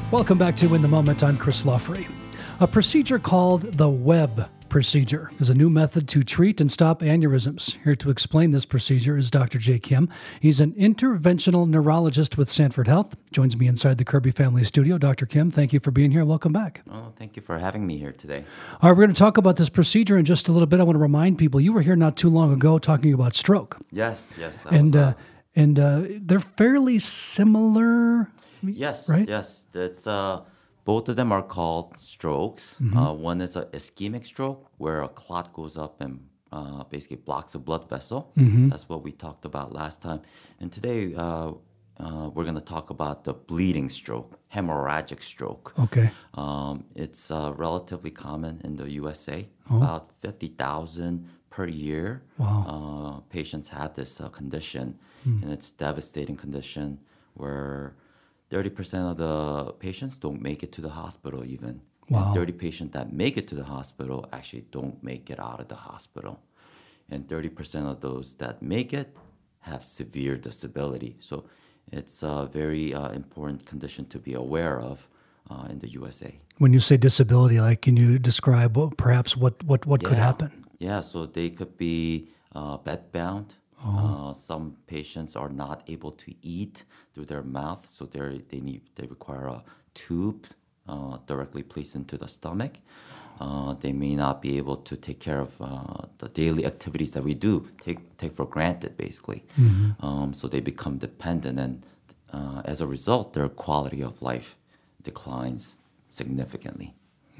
Welcome back to In the Moment. I'm Chris Lawfrey. A procedure called the Webb procedure is a new method to treat and stop aneurysms. Here to explain this procedure is Dr. Jay Kim. He's an interventional neurologist with Sanford Health. Joins me inside the Kirby family studio. Dr. Kim, thank you for being here. Welcome back. Oh, thank you for having me here today. All right, we're going to talk about this procedure in just a little bit. I want to remind people you were here not too long ago talking about stroke. Yes. And they're fairly similar. Yes, right? yes. That's both of them are called strokes. Mm-hmm. One is an ischemic stroke, where a clot goes up and basically blocks a blood vessel. Mm-hmm. That's what we talked about last time. And today we're going to talk about the bleeding stroke, hemorrhagic stroke. Okay. It's relatively common in the USA. Oh. About 50,000 per year. Wow. Patients have this condition, and it's a devastating condition where 30% of the patients don't make it to the hospital even. Wow. And 30 patients that make it to the hospital actually don't make it out of the hospital. And 30% of those that make it have severe disability. So it's a very important condition to be aware of in the USA. When you say disability, like, can you describe what could happen? Yeah, so they could be bedbound. Some patients are not able to eat through their mouth, so they require a tube directly placed into the stomach. They may not be able to take care of the daily activities that we do take for granted, basically. Mm-hmm. So they become dependent, and as a result, their quality of life declines significantly.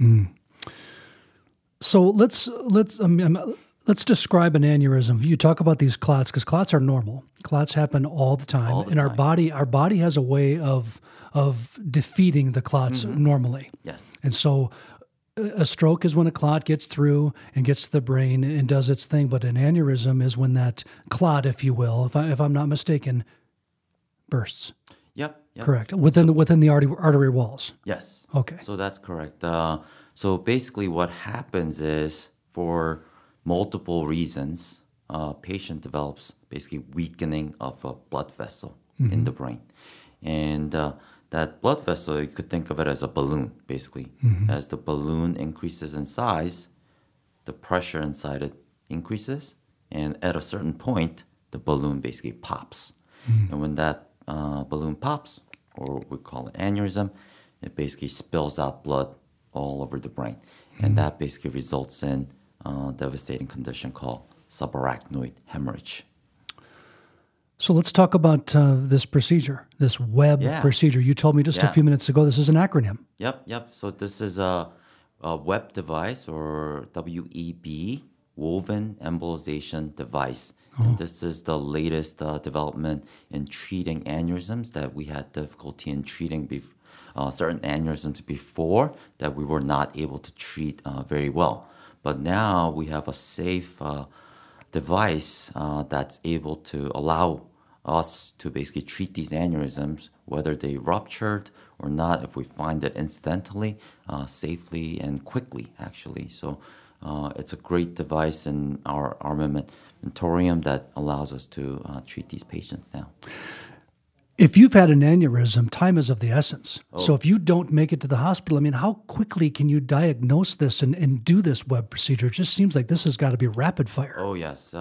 So let's describe an aneurysm. You talk about these clots because clots are normal. Clots happen all the time. Our body has a way of defeating the clots normally. Yes. And so a stroke is when a clot gets through and gets to the brain and does its thing. But an aneurysm is when that clot, if you will, if I'm not mistaken, bursts. Yep. Correct. Within the artery walls. Yes. Okay. So that's correct. So basically what happens is, for multiple reasons, a patient develops basically weakening of a blood vessel in the brain. And that blood vessel, you could think of it as a balloon, basically. As the balloon increases in size, the pressure inside it increases. And at a certain point, the balloon basically pops. And when that balloon pops, or we call it aneurysm, it basically spills out blood all over the brain. And that basically results in a devastating condition called subarachnoid hemorrhage. So let's talk about this procedure, this Webb procedure. You told me just a few minutes ago this is an acronym. Yep. So this is a Webb device, or WEB, woven embolization device. And this is the latest development in treating aneurysms that we had difficulty in treating certain aneurysms before that we were not able to treat very well. But now we have a safe device that's able to allow us to basically treat these aneurysms, whether they ruptured or not, if we find it incidentally, safely and quickly, actually. So it's a great device in our armamentarium that allows us to treat these patients now. If you've had an aneurysm, time is of the essence. So if you don't make it to the hospital, I mean, how quickly can you diagnose this and do this Webb procedure? It just seems like this has got to be rapid fire. Oh, yes.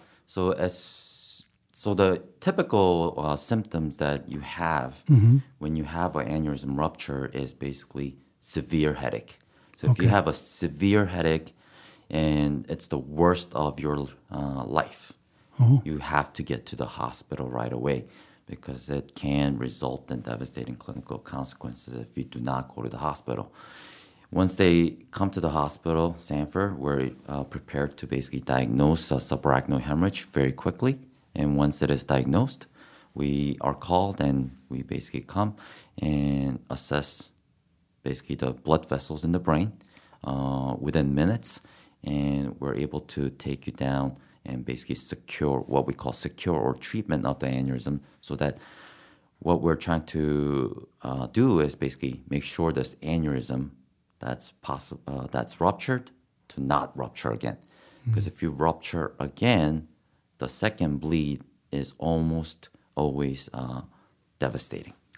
So the typical symptoms that you have when you have an aneurysm rupture is basically severe headache. So if you have a severe headache and it's the worst of your life, you have to get to the hospital right away, because it can result in devastating clinical consequences if you do not go to the hospital. Once they come to the hospital, Sanford, we're prepared to basically diagnose a subarachnoid hemorrhage very quickly. And once it is diagnosed, we are called and we basically come and assess basically the blood vessels in the brain within minutes. And we're able to take you down and basically secure what we call secure or treatment of the aneurysm, so that what we're trying to do is basically make sure this aneurysm that's ruptured to not rupture again. Because if you rupture again, the second bleed is almost always devastating.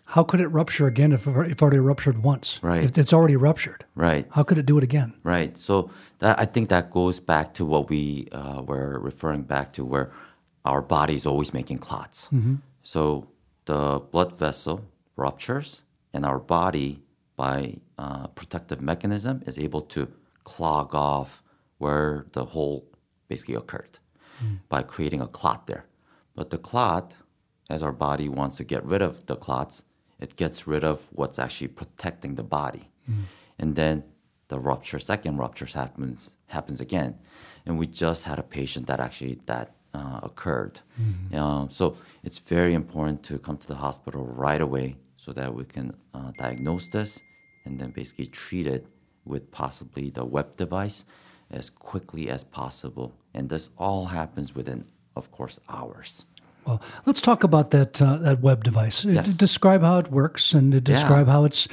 How could it rupture again if it already ruptured once? Right. If it's already ruptured. Right. How could it do it again? Right. So I think that goes back to what we were referring back to, where our body is always making clots. So the blood vessel ruptures, and our body, by protective mechanism, is able to clog off where the hole basically occurred by creating a clot there. But the clot, as our body wants to get rid of the clots, it gets rid of what's actually protecting the body. And then the second rupture happens again. And we just had a patient that occurred. So it's very important to come to the hospital right away so that we can diagnose this and then basically treat it with possibly the WEB device as quickly as possible. And this all happens within, of course, hours. Well, let's talk about that WEB device. Yes. Describe how it works and describe how it's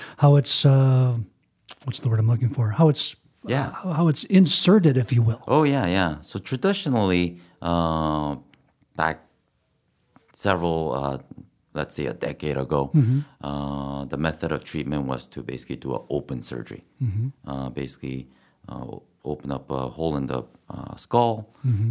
what's the word I'm looking for? How it's inserted, if you will. Oh, yeah. So traditionally, back several, let's say a decade ago, the method of treatment was to basically do an open surgery. Basically, open up a hole in the skull,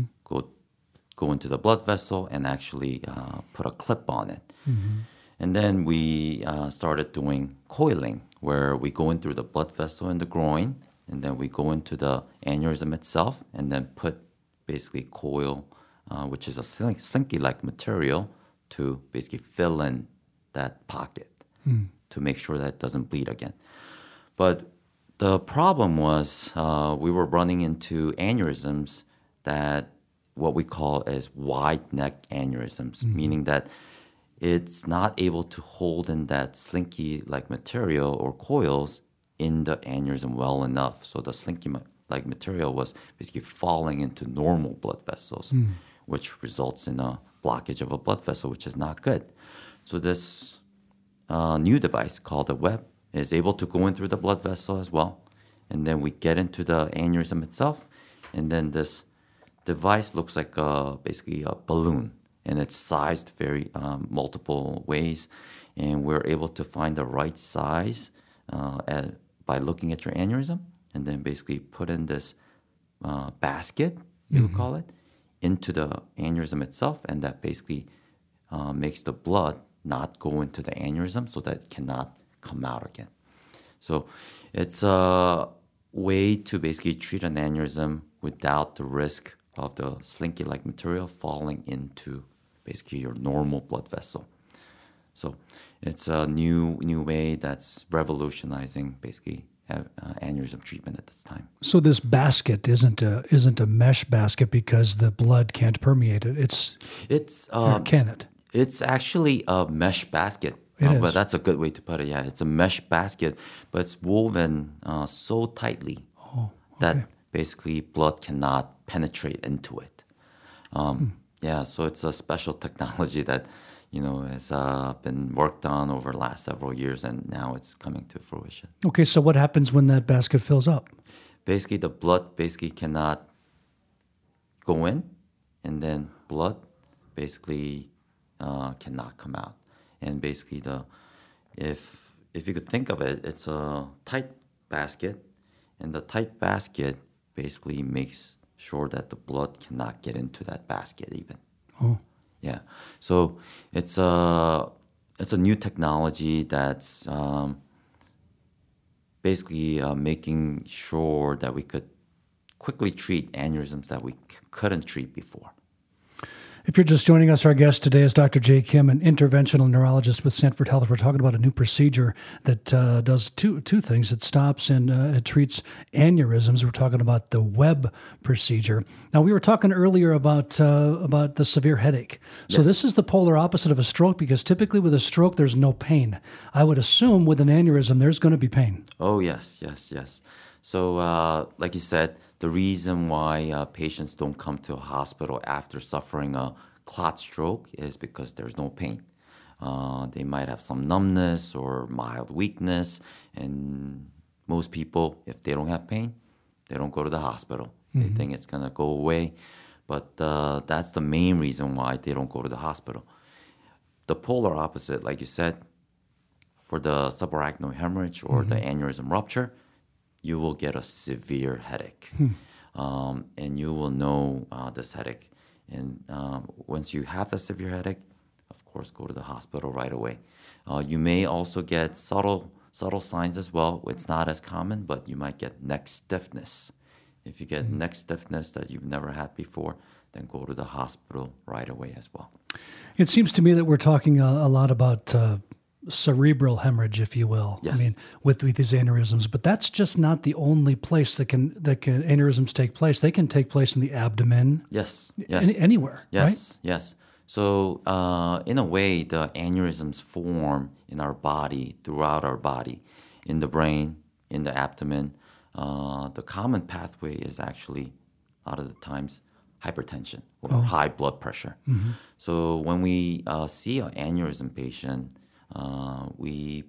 go into the blood vessel, and actually put a clip on it. And then we started doing coiling, where we go in through the blood vessel in the groin, and then we go into the aneurysm itself, and then put basically coil, which is a slinky-like material, to basically fill in that pocket to make sure that it doesn't bleed again. But the problem was we were running into aneurysms that what we call as wide neck aneurysms, meaning that it's not able to hold in that slinky-like material or coils in the aneurysm well enough. So the slinky-like material was basically falling into normal blood vessels, which results in a blockage of a blood vessel, which is not good. So this new device called the WEB is able to go in through the blood vessel as well. And then we get into the aneurysm itself. And then this device looks like basically a balloon. And it's sized very multiple ways. And we're able to find the right size by looking at your aneurysm. And then basically put in this basket, you would call it, into the aneurysm itself. And that basically makes the blood not go into the aneurysm so that it cannot come out again. So it's a way to basically treat an aneurysm without the risk of the slinky-like material falling into basically your normal blood vessel. So it's a new way that's revolutionizing basically aneurysm treatment at this time. So this basket isn't a mesh basket because the blood can't permeate it. Can it? It's actually a mesh basket. But that's a good way to put it. Yeah, it's a mesh basket, but it's woven so tightly that basically blood cannot penetrate into it. Yeah, so it's a special technology that has been worked on over the last several years, and now it's coming to fruition. Okay, so what happens when that basket fills up? Basically, the blood cannot go in, and then blood basically cannot come out. And basically, if you could think of it, it's a tight basket, and the tight basket basically makes sure that the blood cannot get into that basket even. Oh. Yeah. So it's a new technology that's basically making sure that we could quickly treat aneurysms that we couldn't treat before. If you're just joining us, our guest today is Dr. Jay Kim, an interventional neurologist with Sanford Health. We're talking about a new procedure that does two things. It stops and it treats aneurysms. We're talking about the WEB procedure. Now, we were talking earlier about the severe headache. So Yes. This is the polar opposite of a stroke, because typically with a stroke, there's no pain. I would assume with an aneurysm, there's going to be pain. Oh, yes. So like you said, the reason why patients don't come to a hospital after suffering a clot stroke is because there's no pain. They might have some numbness or mild weakness, and most people, if they don't have pain, they don't go to the hospital. They think it's going to go away, but that's the main reason why they don't go to the hospital. The polar opposite, like you said, for the subarachnoid hemorrhage or the aneurysm rupture, you will get a severe headache. And you will know this headache. And once you have that severe headache, of course, go to the hospital right away. You may also get subtle signs as well. It's not as common, but you might get neck stiffness. If you get neck stiffness that you've never had before, then go to the hospital right away as well. It seems to me that we're talking a lot about cerebral hemorrhage, if you will. Yes. I mean, with these aneurysms, but that's just not the only place that can aneurysms take place. They can take place in the abdomen. Yes. Anywhere. Yes. Right? Yes. So in a way, the aneurysms form in our body, throughout our body, in the brain, in the abdomen. The common pathway is actually, a lot of the times, hypertension or high blood pressure. So when we see an aneurysm patient, we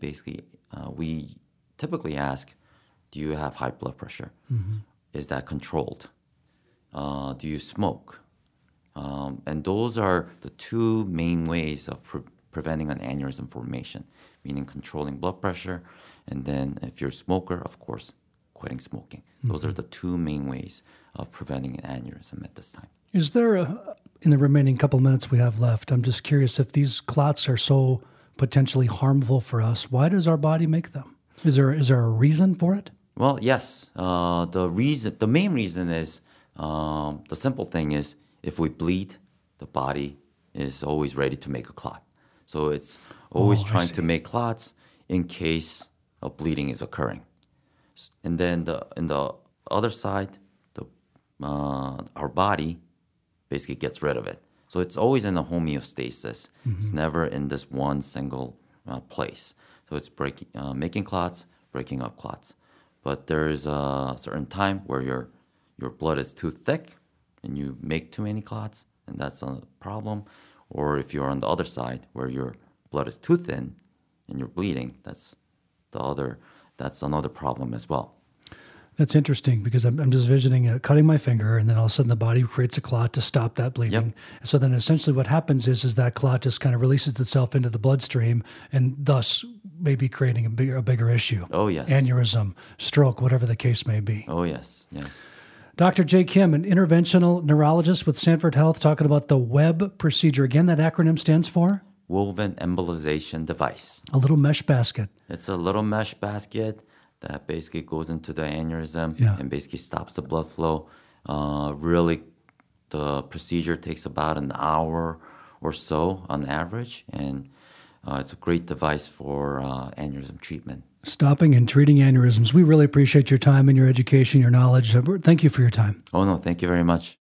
typically ask, do you have high blood pressure? Is that controlled? Do you smoke? And those are the two main ways of preventing an aneurysm formation, meaning controlling blood pressure, and then if you're a smoker, of course, quitting smoking. Those are the two main ways of preventing an aneurysm at this time. Is there, in the remaining couple of minutes we have left, I'm just curious if these clots are so potentially harmful for us, why does our body make them? Is there a reason for it? Well, yes. The main reason is, the simple thing is, if we bleed, the body is always ready to make a clot. So it's always trying to make clots in case a bleeding is occurring. And then in the other side, our body basically gets rid of it. So it's always in a homeostasis. It's never in this one single place. So it's making clots, breaking up clots. But there's a certain time where your blood is too thick and you make too many clots, and that's a problem. Or if you're on the other side where your blood is too thin and you're bleeding, that's another problem as well. That's interesting because I'm just envisioning cutting my finger, and then all of a sudden the body creates a clot to stop that bleeding. Yep. So then essentially what happens is that clot just kind of releases itself into the bloodstream, and thus maybe creating a bigger issue. Oh, yes. Aneurysm, stroke, whatever the case may be. Oh, yes, yes. Dr. Jay Kim, an interventional neurologist with Sanford Health, talking about the WEB procedure. Again, that acronym stands for? Woven embolization device. A little mesh basket. It's a little mesh basket that basically goes into the aneurysm and basically stops the blood flow. Really, the procedure takes about an hour or so on average, and it's a great device for aneurysm treatment. Stopping and treating aneurysms. We really appreciate your time and your education, your knowledge. Thank you for your time. Oh, no, thank you very much.